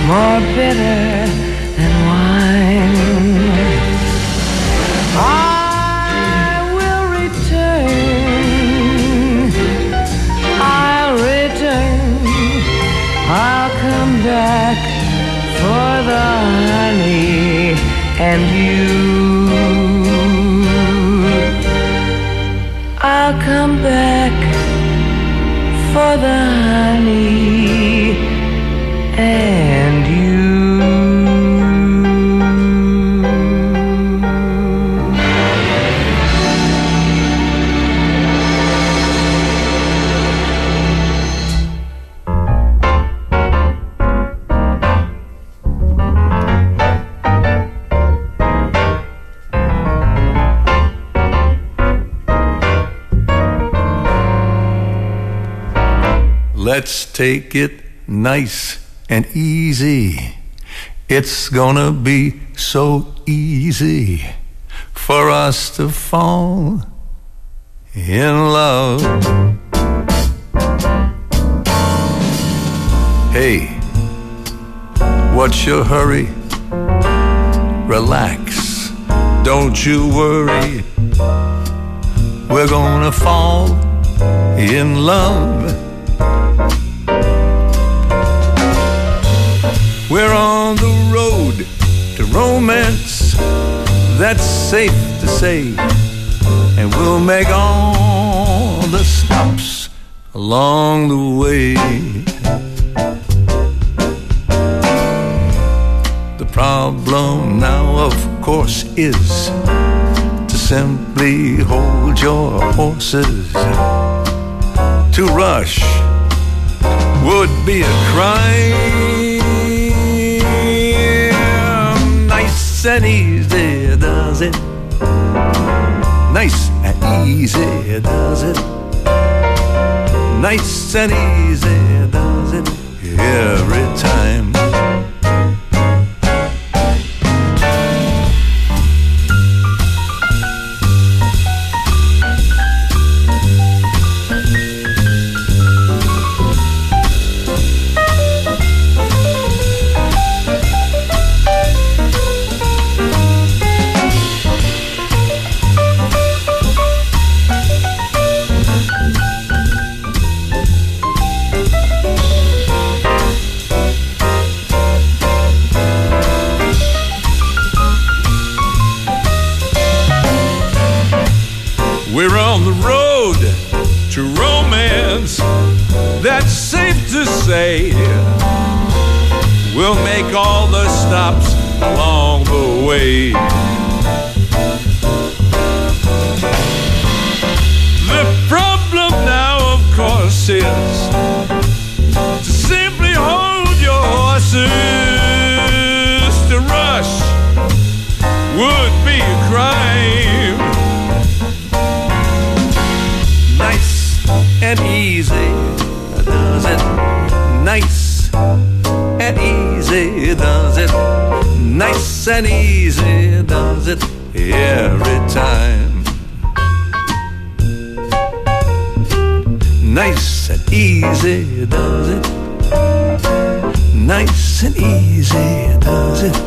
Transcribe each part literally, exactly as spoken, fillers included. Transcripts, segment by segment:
more bitter than wine. I will return, I'll return, I'll come back for the honey and you. I'll come back for the honey and you. Let's take it nice and easy. It's gonna be so easy for us to fall in love. Hey, what's your hurry? Relax, don't you worry. We're gonna fall in love. We're on the road to romance, that's safe to say, and we'll make all the stops along the way. The problem now, of course, is to simply hold your horses. To rush would be a crime. Nice and easy does it. Nice and easy does it. Nice and easy does it every time. We're on the road to romance, that's safe to say. We'll make all the stops along the way. The problem now, of course, is to simply hold your horses. To rush would be a crime. Nice and easy does it. Nice and easy does it. Nice and easy does it every time. Nice and easy does it. Nice and easy does it.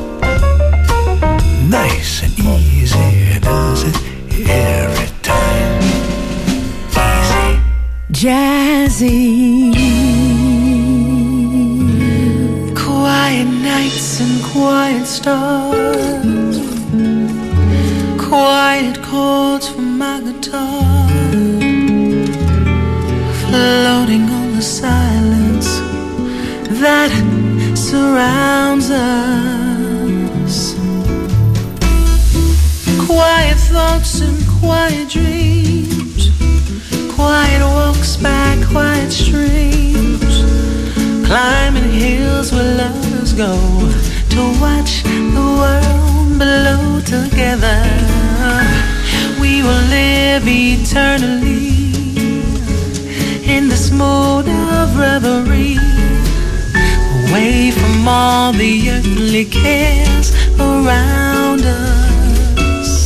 Nice and easy does it every time. Jazzy, quiet nights and quiet stars, quiet chords from my guitar, floating on the silence that surrounds us. Quiet thoughts and quiet dreams, quiet walks by quiet streams, climbing hills where lovers go to watch the world below together. We will live eternally in this mood of reverie, away from all the earthly cares around us.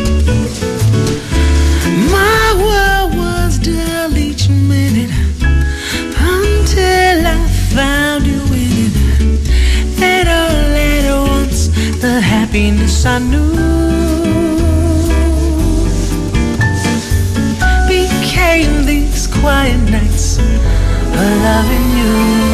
My world was dull each minute until I found you in it. knew became these quiet nights of loving you.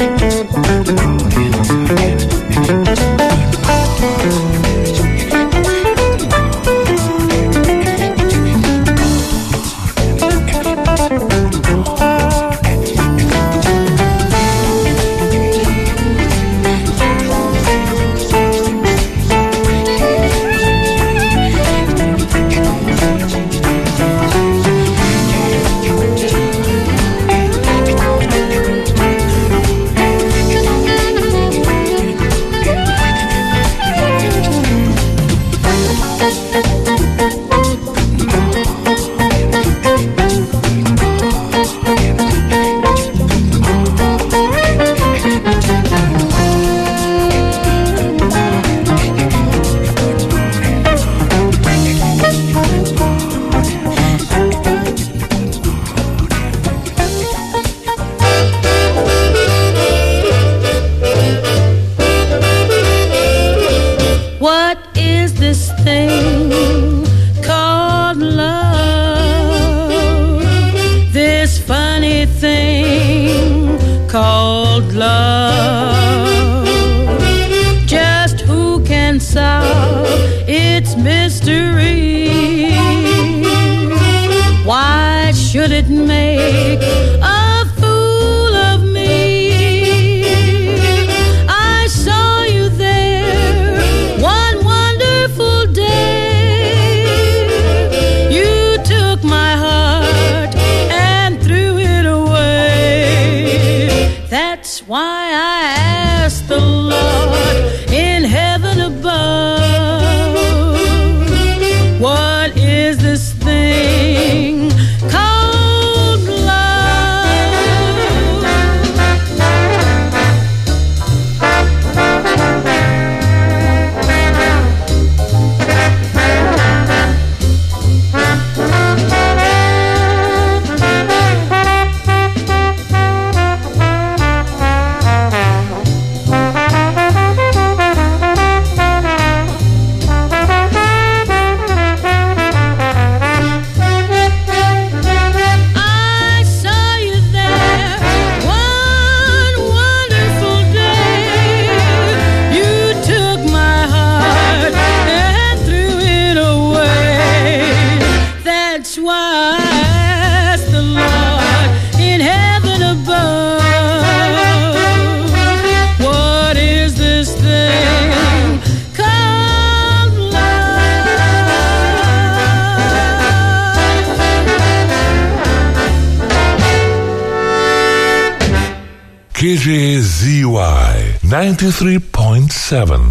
K J Z Y ninety-three point seven.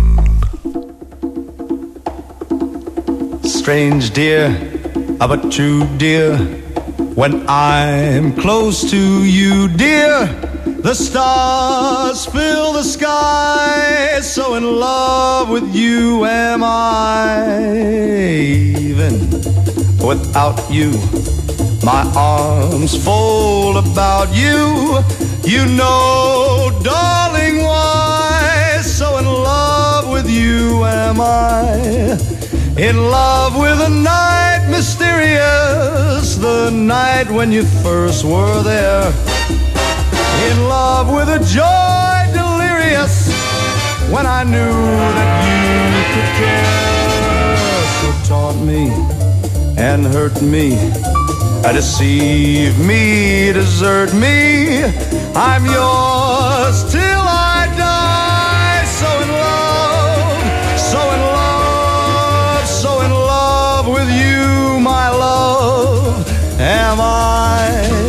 Strange dear, but true dear, when I'm close to you, dear, the stars fill the sky, so in love with you am I. Even without you, my arms fold about you. You know, darling, why, so in love with you am I. In love with a night mysterious, the night when you first were there. In love with a joy delirious, when I knew that you could care. So taunt me and hurt me, deceive me, desert me, I'm yours till I die. So in love, so in love, so in love with you, my love, am I.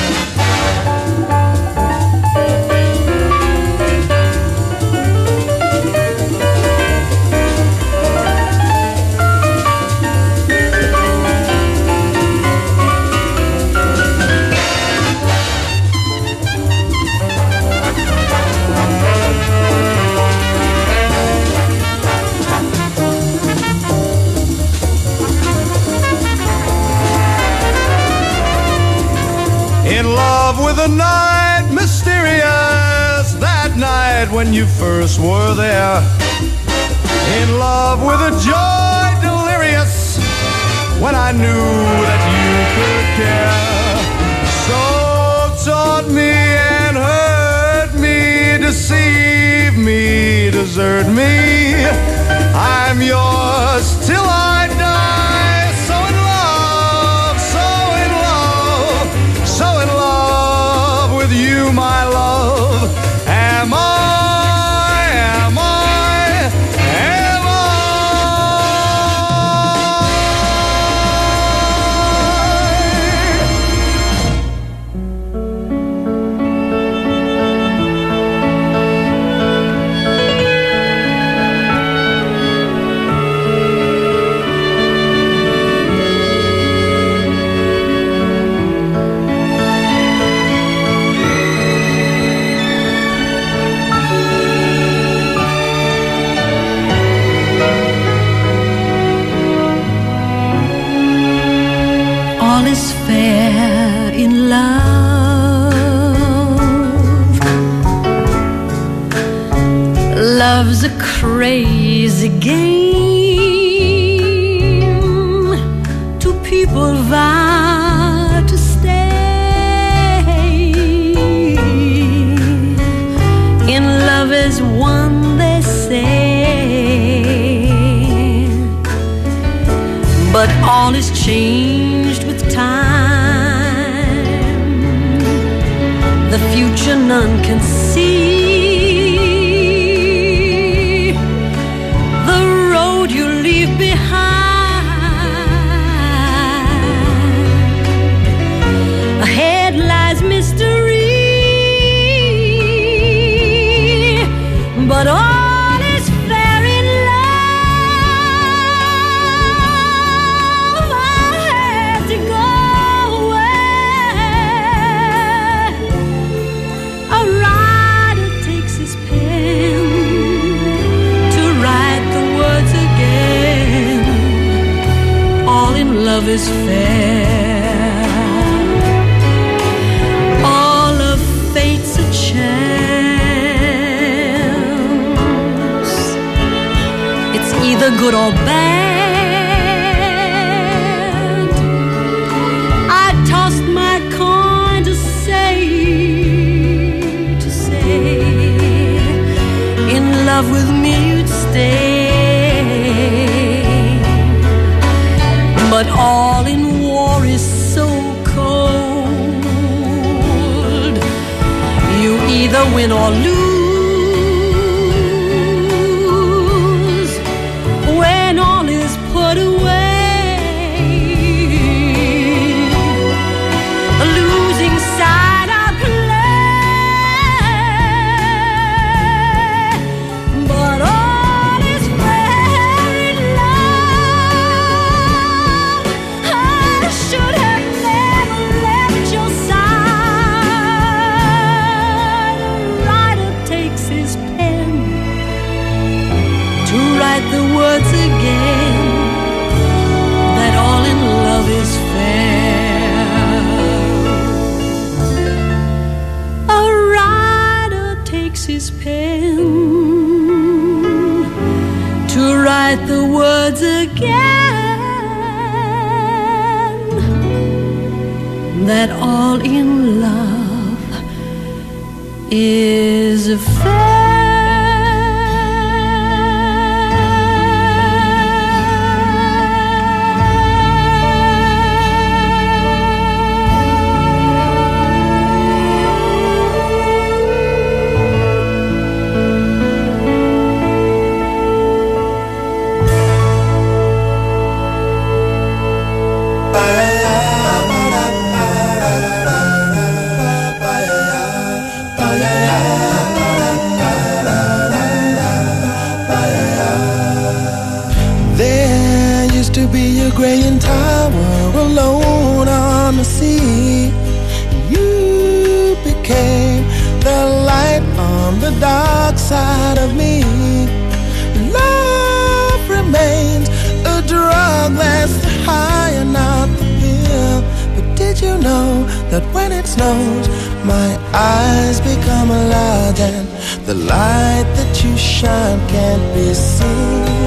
In love with a night mysterious, that night when you first were there. In love with a joy delirious, when I knew that you could care. So taunt me and hurt me desert me. I'm yours till I die. So in love, so in love, so in love with you, my love. Am I, am I, am I? All is fair in love. Love's a crazy game. Two people vow to stay. In love as one, they say. But all is changed with time. The future none can see. The road you leave behind. Ahead lies mystery. But all is fair in love. I had to go away. A writer takes his pen to write the words again. All in love is fair. All of fate's a chance. It's either good or bad. I tossed my coin to say, to say, in love with me you'd stay. But all in war is so cold. You either win or lose. When all is put away, a losing side I play. But all is fair in love. I should have never left your side. A writer takes his pen to write the words again, that all in love is fair. A writer takes his pen to write the words again, that all in love is fair. There used to be a graying tower alone on the sea. You became the light on the dark side of me. Love remains a drug that's the high and not the pill. But did you know that when it snows, my eyes become large and the light that you shine can't be seen?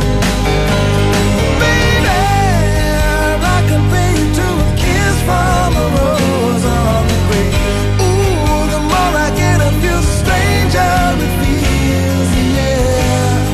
From a rose on the grave. Ooh, the more I get of you, stranger it feels, yeah.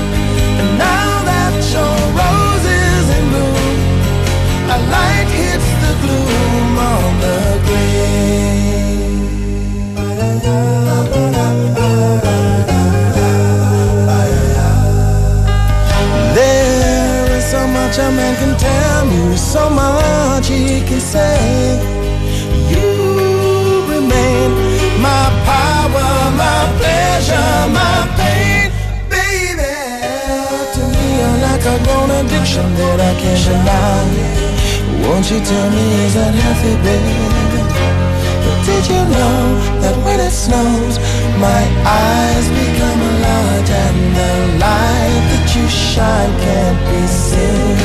addiction that I can't deny. Won't you tell me, is that healthy, baby? But did you know that when it snows, my eyes become large and the light that you shine can't be seen?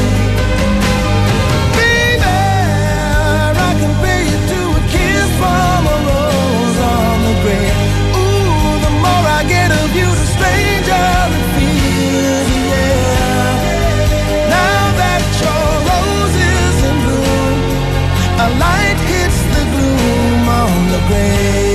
Baby, I compare you to a kiss from a rose on the grave. Ooh, the more I get of you, the stranger it feels, yeah. Now that your rose is in bloom, a light hits the gloom on the grave.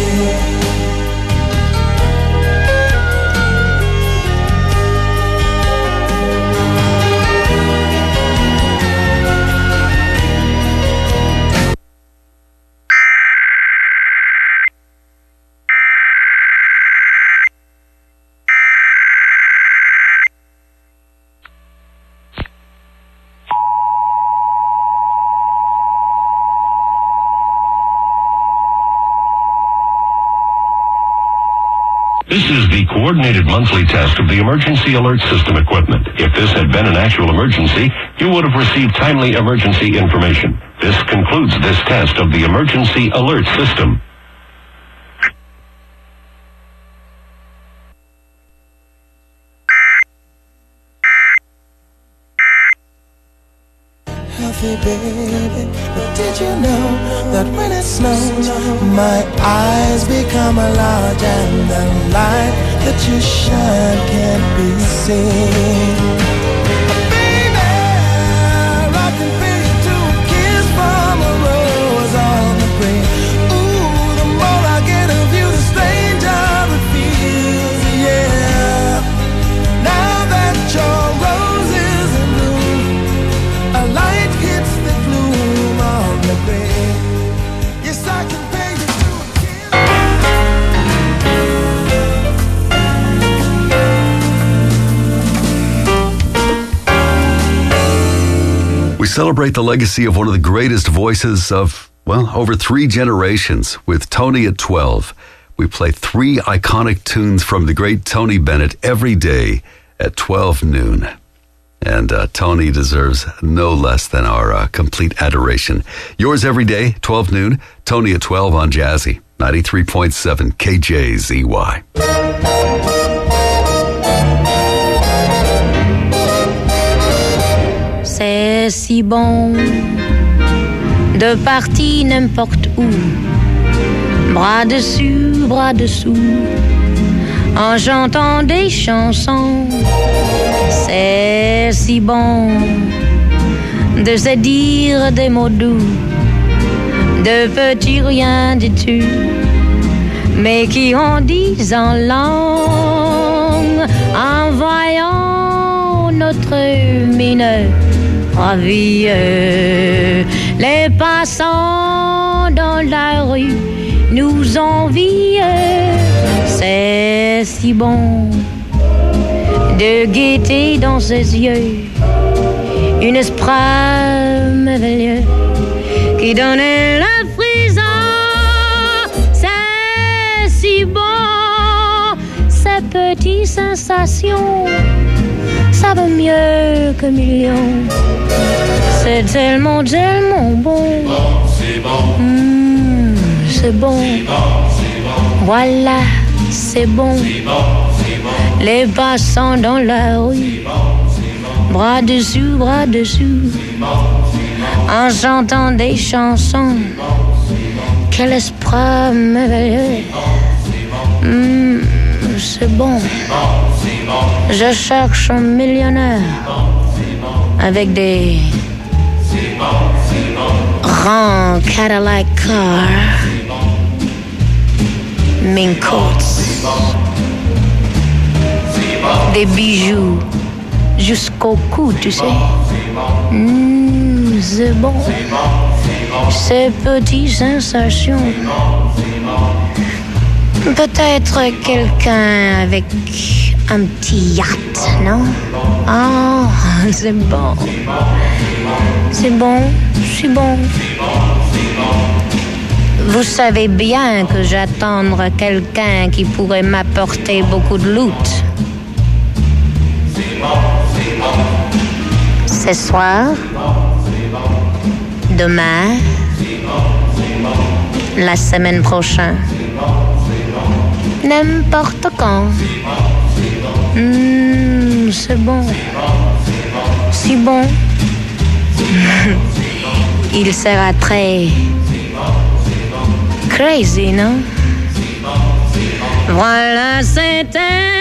This is the coordinated monthly test of the emergency alert system equipment. If this had been an actual emergency, you would have received timely emergency information. This concludes this test of the emergency alert system. Healthy, baby, but did you know that when it snows, my eyes become large and the light that you shine can't be seen? Baby, I compare you to a kiss from a rose on the grave. Ooh, the more I get of you, the stranger it feels, yeah. Now that your rose is in bloom, a light hits the gloom on the grave. Yes, I compare you to a kiss. We celebrate the legacy of one of the greatest voices of, well, over three generations with Tony at twelve. We play three iconic tunes from the great Tony Bennett every day at twelve noon. And uh, Tony deserves no less than our uh, complete adoration. Yours every day, twelve noon, Tony at twelve on Jazzy, ninety-three point seven K J Z Y. C'est si bon de partir n'importe où, bras dessus, bras dessous, en chantant des chansons. C'est si bon de se dire des mots doux, de petits rien du tout, mais qui en disent en langue, en voyant notre mine ravie. Les passants dans la rue nous envient. C'est si bon de gaieté dans ses yeux, une esprit merveilleux qui donne la frisson. C'est si bon, ces petites sensations, ça vaut mieux que millions. C'est tellement, tellement bon. C'est bon, Mmh, c'est bon. c'est bon, c'est bon, Voilà, c'est bon. c'est bon, c'est bon, Les passants dans la rue, bras dessus, bras dessous, en chantant des chansons. Quel esprit merveilleux. Mmh, c'est bon. Je cherche un millionnaire avec des grands Cadillac cars, mink coats, des bijoux jusqu'au cou, tu sais. Mmh, c'est bon. Ces petites sensations. Peut-être quelqu'un avec un petit yacht, non? Ah, oh, c'est bon. C'est bon, c'est bon. Vous savez bien que j'attends quelqu'un qui pourrait m'apporter beaucoup de loot. Ce soir, demain, la semaine prochaine, n'importe quand. Mmh, c'est bon, si bon. Il sera très crazy, non? Voilà, c'était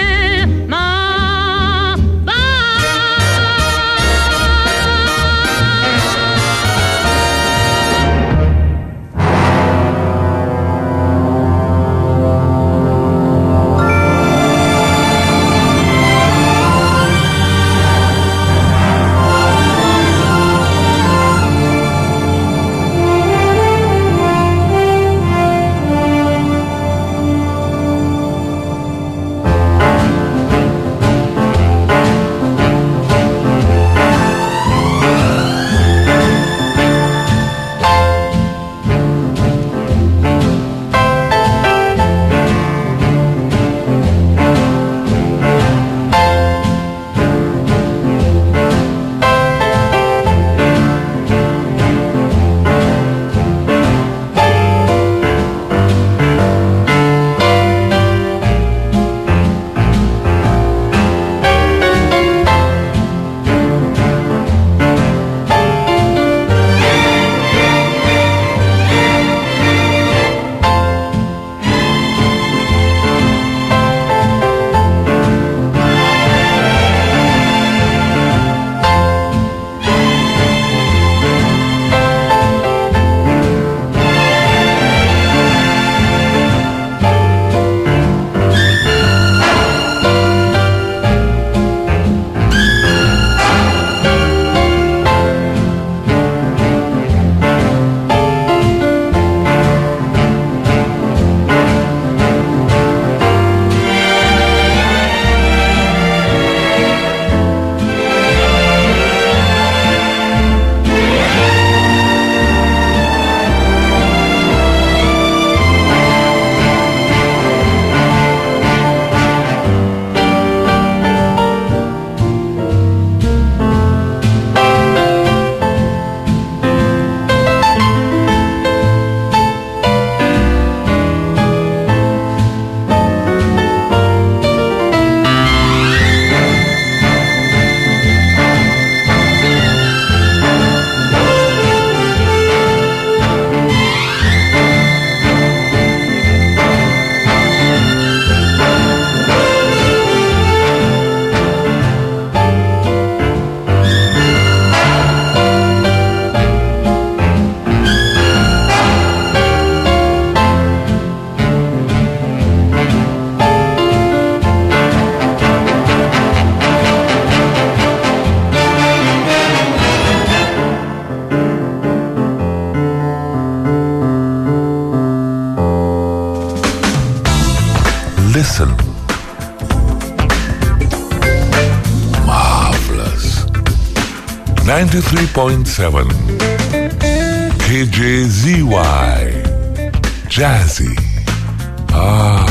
Listen. Marvelous. ninety-three point seven K J Z Y. Jazzy. Ah.